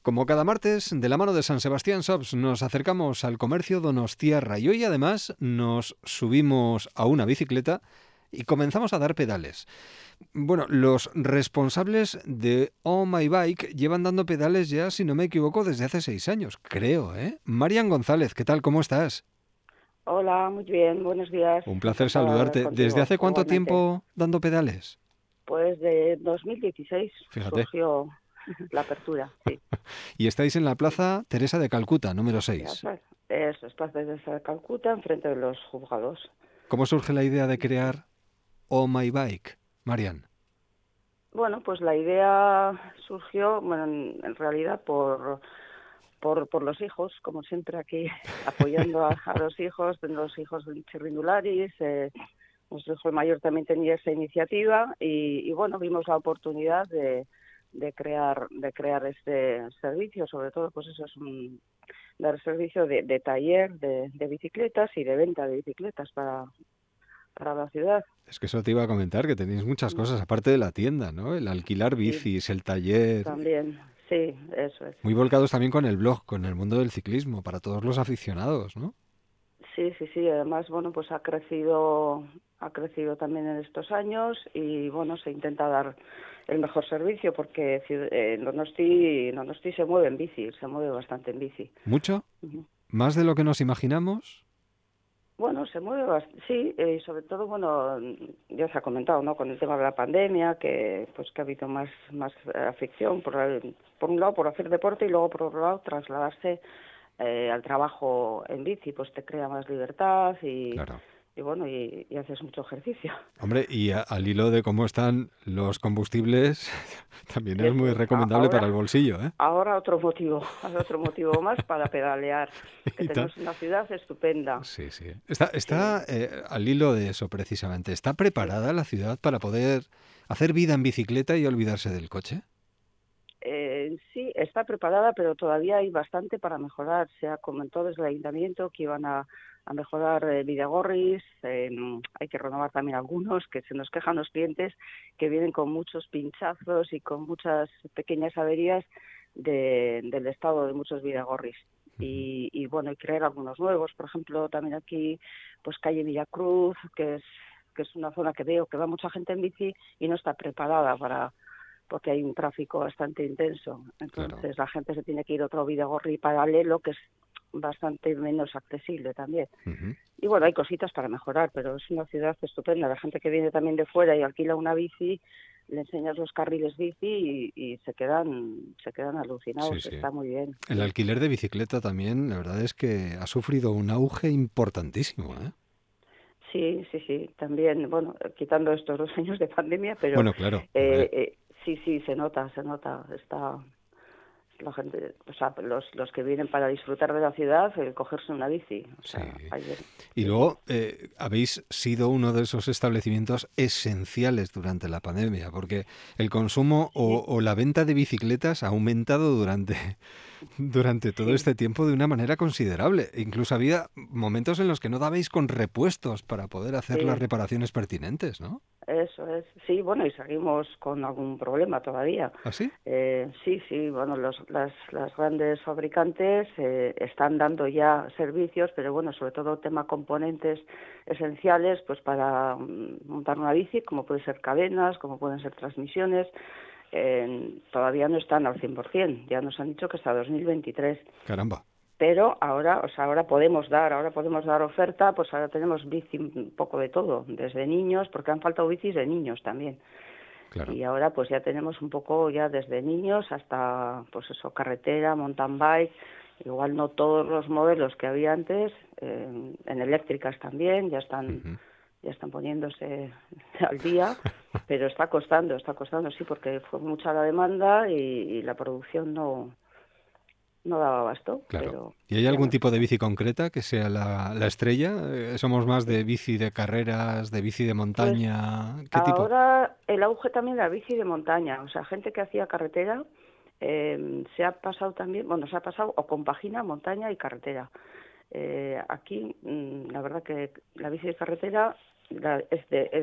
Como cada martes, de la mano de San Sebastián Shops, nos acercamos al comercio donostiarra y hoy además nos subimos a una bicicleta y comenzamos a dar pedales. Bueno, los responsables de Oh My Bike llevan dando pedales ya, si no me equivoco, desde hace 6 años, creo, ¿eh? Marian González, ¿qué tal? ¿Cómo estás? Hola, muy bien, buenos días. Un placer Encantada de hablar saludarte. ¿Desde contigo, hace cuánto igualmente. tiempo dando pedales? Pues de 2016 Fíjate. surgió la apertura, sí. Y estáis en la Sí. Plaza Teresa de Calcuta, número 6. Eso, estás desde Calcuta, enfrente de los juzgados. ¿Cómo surge la idea de crear Oh My Bike, Marian? Bueno, pues la idea surgió, bueno, en realidad por los hijos, como siempre aquí, apoyando a los hijos de Chirrindularis. Nuestro hijo mayor también tenía esa iniciativa y bueno, vimos la oportunidad de crear este servicio. Sobre todo, pues eso es dar servicio de taller de bicicletas y de venta de bicicletas para la ciudad. Es que eso te iba a comentar, que tenéis muchas Mm, cosas, aparte de la tienda, ¿no? El alquilar Sí, bicis, el taller, también, sí, eso es. muy volcados también con el blog, con el mundo del ciclismo, para todos los aficionados, ¿no? Sí, sí, sí. Además, bueno, pues ha crecido también en estos años y bueno, se intenta dar el mejor servicio porque Donosti se mueve en bici, se mueve bastante en bici. ¿Mucho? Ujú. ¿Más de lo que nos imaginamos? Bueno, se mueve sí, y sobre todo, bueno, ya se ha comentado, ¿no? Con el tema de la pandemia, que pues que ha habido más afección por un lado por hacer deporte y luego por otro lado trasladarse al trabajo en bici, pues te crea más libertad Claro. y bueno, y haces mucho ejercicio. Hombre, y al hilo de cómo están los combustibles, también es Eso muy es. recomendable para el bolsillo, ¿eh? Ahora otro motivo más para pedalear, que Y tal. tenemos una ciudad estupenda. Sí, sí. Está Sí, al hilo de eso precisamente. ¿Está sí. preparada la ciudad para poder hacer vida en bicicleta y olvidarse del coche? Sí, está preparada, pero todavía hay bastante para mejorar. Se ha comentado desde el ayuntamiento que iban a mejorar Bidegorris. Hay que renovar también algunos, que se nos quejan los clientes que vienen con muchos pinchazos y con muchas pequeñas averías del estado de muchos Bidegorris. Ujú. Y bueno, y crear algunos nuevos. Por ejemplo, también aquí, pues calle Villacruz, que es una zona que veo que va mucha gente en bici y no está preparada porque hay un tráfico bastante intenso. Claro. Entonces la gente se tiene que ir a otro Bidegorri paralelo, que es bastante menos accesible también. Ujú. Y bueno, hay cositas para mejorar, pero es una ciudad estupenda. La gente que viene también de fuera y alquila una bici, le enseñas los carriles bici y se quedan Sí, alucinados. sí. Está muy bien, El sí. alquiler de bicicleta también, la verdad es que ha sufrido un auge importantísimo, ¿eh? Sí, sí, sí, también, bueno, quitando estos 2 años de pandemia, pero Bueno, claro, hombre. sí, sí, se nota, la gente, o sea, los que vienen para disfrutar de la ciudad, el cogerse una bici, o Sí. sea, ayer, Y sí, sí. luego habéis sido uno de esos establecimientos esenciales durante la pandemia, porque el consumo Sí, o la venta de bicicletas ha aumentado durante todo sí, este tiempo de una manera considerable. Incluso había momentos en los que no dabais con repuestos para poder hacer las sí, reparaciones pertinentes, ¿no? eso es. Sí, bueno, y seguimos con algún problema todavía. ¿Así? Sí, sí, bueno, las grandes fabricantes están dando ya servicios, pero bueno, sobre todo tema componentes esenciales, pues para montar una bici, como pueden ser cadenas, como pueden ser transmisiones, todavía no están al 100%. Ya nos han dicho que hasta 2023. Caramba. Pero ahora, o sea, ahora podemos dar oferta, pues ahora tenemos bici un poco de todo, desde niños, porque han faltado bicis de niños también. Claro. Y ahora pues ya tenemos un poco ya desde niños hasta, pues eso, carretera, mountain bike, igual no todos los modelos que había antes, en eléctricas también, Ujú. ya están poniéndose al día, pero está costando, sí, porque fue mucha la demanda y la producción no daba abasto, Claro. pero ¿Y hay ya algún nos tipo de toca. bici concreta que sea la estrella? ¿Somos más de bici de carreras, de bici de Pues montaña? ¿Qué tipo? ahora el auge también de la bici de montaña, o sea, gente que hacía carretera se ha pasado también, bueno, se ha pasado o compagina montaña y carretera. Aquí, la verdad que la bici de carretera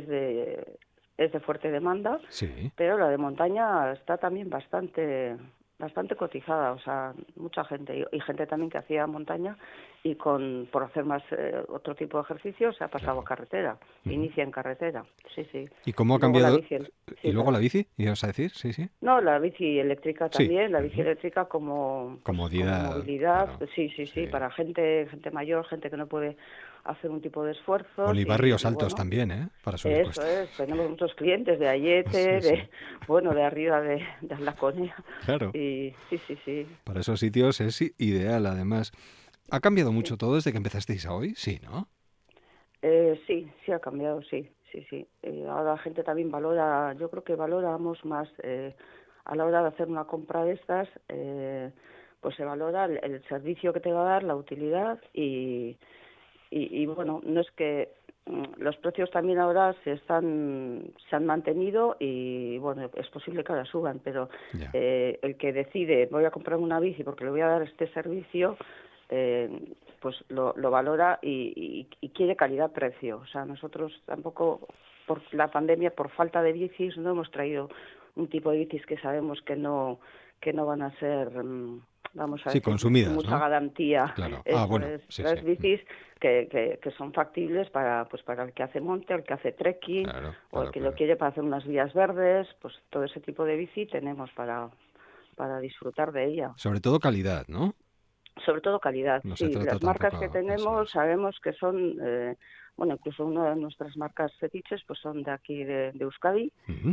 es de fuerte demanda, Sí. pero la de montaña está también bastante bastante cotizada, o sea, mucha gente y gente también que hacía montaña y por hacer más otro tipo de ejercicio se ha pasado a carretera, inicia en carretera, sí. ¿Y cómo ha Y luego la cambiado? bici, ¿Y sí, luego la perdón. bici? ¿Ibas a decir? Sí, sí. No, la bici eléctrica Sí. también, la bici eléctrica como Comodidad, movilidad, claro. pues sí, Sí. para gente mayor, gente que no puede hacer un tipo de esfuerzos Olivarrios y altos bueno, también, ¿eh? Para subir eso cuestas. es, tenemos muchos clientes de Ayete, Sí, sí. de arriba de Laconia Claro. y sí. Para esos sitios es ideal, además. ¿Ha cambiado Sí. mucho todo desde que empezasteis a hoy? Sí, ¿no? Sí ha cambiado, sí. Ahora la gente también valora, yo creo que valoramos más a la hora de hacer una compra de estas, pues se valora el servicio que te va a dar, la utilidad y bueno, no es que los precios también ahora se han mantenido y bueno, es posible que ahora suban, pero Ya. el que decide voy a comprar una bici porque le voy a dar este servicio, pues lo valora y quiere calidad-precio. O sea, nosotros tampoco, por la pandemia, por falta de bicis, no hemos traído un tipo de bicis que sabemos que no van a ser, vamos a Sí, decir, sin consumidas, mucha ¿no? garantía. Claro. Ah, Eso bueno, es, sí, sí. tres bicis que son factibles para el que hace monte, el que hace trekking Claro, o el claro, que lo claro. quiere para hacer unas vías verdes, pues todo ese tipo de bici tenemos para disfrutar de ella. Sobre todo calidad, ¿no? Sobre todo calidad, No se sí. trata Las marcas que tampoco... Eso tenemos es. sabemos que son, bueno, incluso una de nuestras marcas fetiches pues son de aquí de Euskadi Ujú.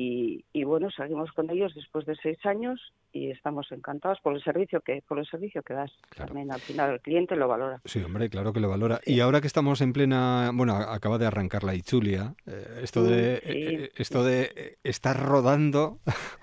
y bueno, seguimos con ellos después de 6 años y estamos encantados por el servicio que das. Claro. También al final el cliente lo valora. Sí, hombre, claro que lo valora. Y Sí. ahora que estamos en plena, bueno, acaba de arrancar la Itzulia, Sí, esto de estar rodando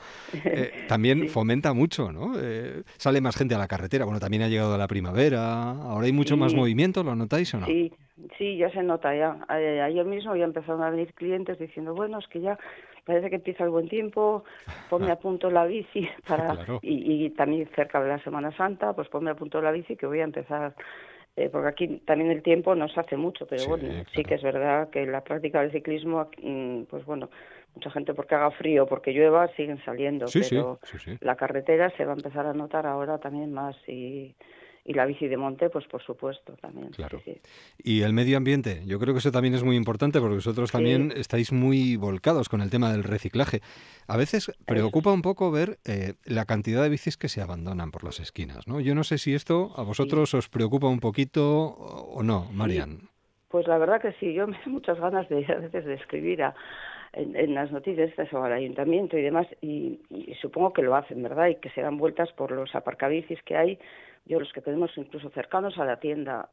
también sí. fomenta mucho, ¿no? Sale más gente a la carretera. Bueno, también ha llegado la primavera. Ahora hay mucho más Sí, movimiento, ¿lo notáis o no? sí, sí, ya se nota ya. Ayer mismo ya empezaron a venir clientes diciendo, bueno, es que ya parece que empieza el buen tiempo, ponme a punto la bici Claro. y también cerca de la Semana Santa, pues ponme a punto la bici que voy a empezar, porque aquí también el tiempo no se hace mucho, pero Sí, bueno, sí que claro. es verdad que la práctica del ciclismo, pues bueno, mucha gente porque haga frío, porque llueva, siguen saliendo, Sí, sí, pero sí, sí. la carretera se va a empezar a notar ahora también más y la bici de monte, pues por supuesto también, Claro. sí. Y el medio ambiente, yo creo que eso también es muy importante porque vosotros Sí, también estáis muy volcados con el tema del reciclaje. A veces eso es. preocupa un poco ver la cantidad de bicis que se abandonan por las esquinas, ¿no? Yo no sé si esto a Sí, vosotros os preocupa un poquito o no, sí, Marian. pues la verdad que sí, yo me da muchas ganas a veces de escribir en las noticias estas o al ayuntamiento y demás, y supongo que lo hacen, ¿verdad? Y que se dan vueltas por los aparcabicis que hay, yo los que tenemos incluso cercanos a la tienda,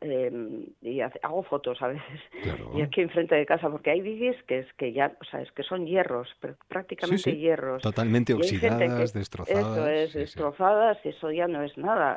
y hago fotos a veces, y Claro. aquí enfrente de casa, porque hay bicis que ya, o sea, es que son hierros, Sí, prácticamente sí. hierros, Totalmente y hay gente oxidadas, que, eso destrozadas. es, Sí, sí. destrozadas, eso ya no es nada,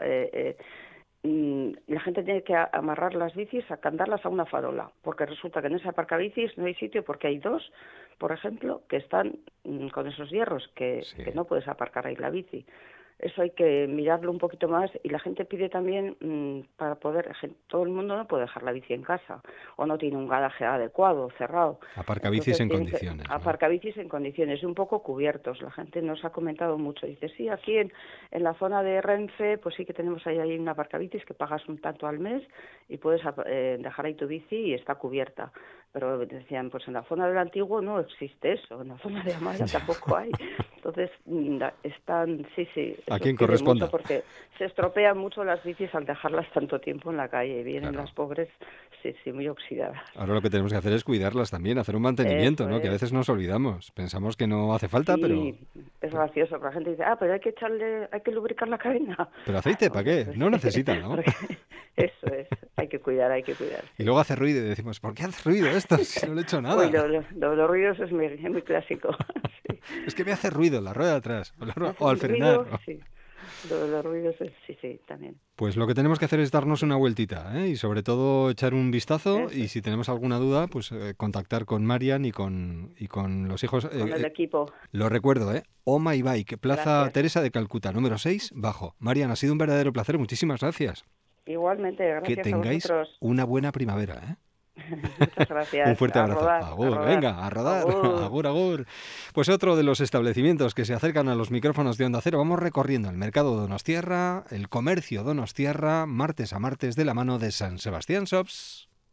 la gente tiene que amarrar las bicis, acandarlas a una farola, porque resulta que en ese aparcabicis no hay sitio porque hay dos, por ejemplo, que están con esos hierros, Sí. que no puedes aparcar ahí la bici. Eso hay que mirarlo un poquito más y la gente pide también para poder, todo el mundo no puede dejar la bici en casa o no tiene un garaje adecuado, cerrado. Aparcabicis Entonces en tienen que condiciones, ¿no? aparcar bicis en condiciones un poco cubiertos. La gente nos ha comentado mucho. Dice, sí, aquí en la zona de Renfe, pues sí que tenemos ahí una aparcabicis que pagas un tanto al mes y puedes dejar ahí tu bici y está cubierta. Pero decían, pues en la zona del Antiguo no existe eso, en la zona de Amaya tampoco hay. Entonces, están, sí, A eso quien pide mucho corresponda. porque se estropean mucho las bicis al dejarlas tanto tiempo en la calle. Vienen las Claro. pobres, sí, muy oxidadas. Ahora lo que tenemos que hacer es cuidarlas también, hacer un mantenimiento, Eso ¿no? Que a es. veces nos olvidamos. Pensamos que no hace falta, Sí, es gracioso, pero la gente dice, pero hay que lubricar la cadena. pero aceite, ¿para Bueno, qué? pues, No necesita, ¿no? eso es, hay que cuidar, Y sí. luego hace ruido y decimos, ¿por qué hace ruido esto si no le he hecho Uy, nada? los ruidos es muy clásico. Sí. Es que me hace ruido la rueda de atrás o Hace al un frenar. ruido, sí. Los ruidos, sí, también. Pues lo que tenemos que hacer es darnos una vueltita, ¿eh? Y sobre todo echar un vistazo Eso y es, si tenemos alguna duda, pues contactar con Marian y con los hijos. con el equipo. Lo recuerdo, ¿eh? Oh My Bike, Plaza Gracias. Teresa de Calcuta, número 6, bajo. Marian, ha sido un verdadero placer, muchísimas gracias. Igualmente, Que gracias a tengáis vosotros. una buena primavera, ¿eh? Muchas gracias. Un fuerte A abrazo. rodar, a Agur, rodar. venga, a rodar. Agur. Agur, agur. Pues otro de los establecimientos que se acercan a los micrófonos de Onda Cero. Vamos recorriendo el mercado Donostiarra, el comercio Donostiarra, martes a martes de la mano de San Sebastián Shops.